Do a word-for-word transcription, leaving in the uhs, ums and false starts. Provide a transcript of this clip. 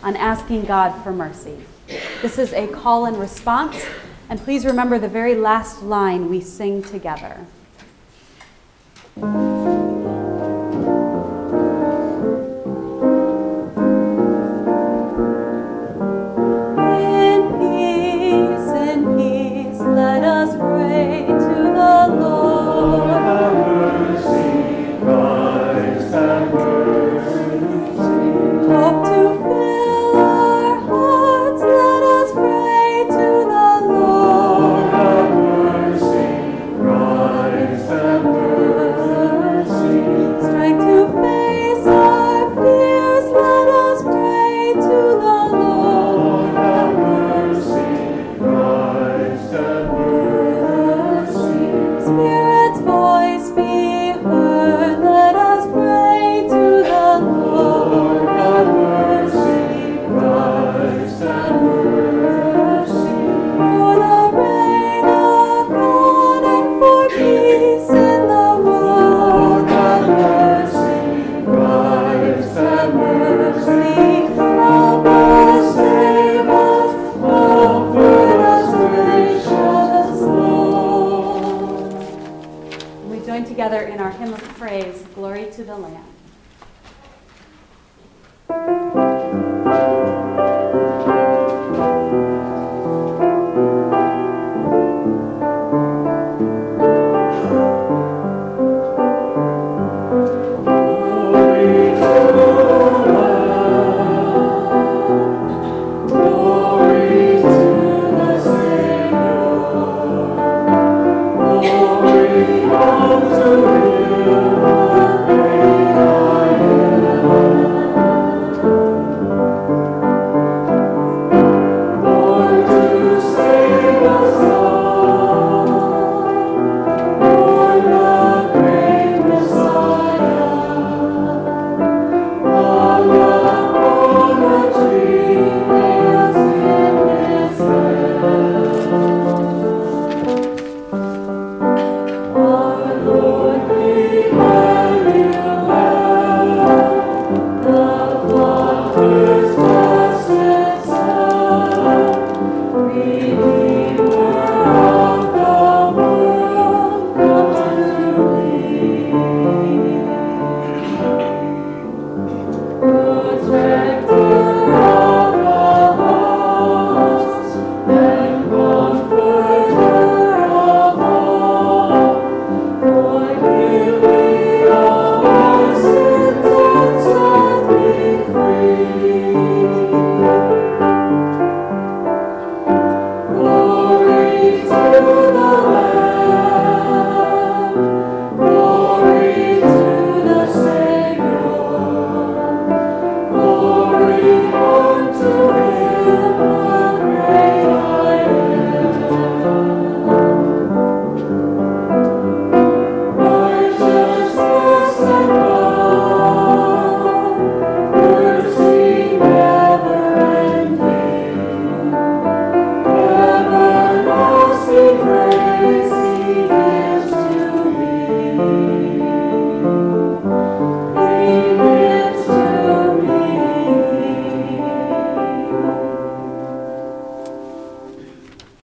on asking God for mercy. This is a call and response, and please remember the very last line we sing together. In peace, in peace, let us pray to the Lord. Have mercy, Christ, have mercy. Hope to fill our hearts, let us pray to the Lord. Have mercy, Christ, have mercy. Strength to face our fears, let us pray to the Lord. Have mercy, Christ, have mercy. Spirit's voice be heard, let us pray to the Lord. Have mercy, Christ, have mercy. For the reign of God and for peace in the world. Have mercy, Christ, have mercy. Help us, save us, comfort us, gracious Lord. We join together in our hymn of praise, Glory to the Lamb. Glory to the Lamb. Glory to the Savior. Glory unto Him, the great I am. Born to save us all. Born the great Messiah. Hung upon a tree, nails in His hands. Our Lord, Emmanuel, the flock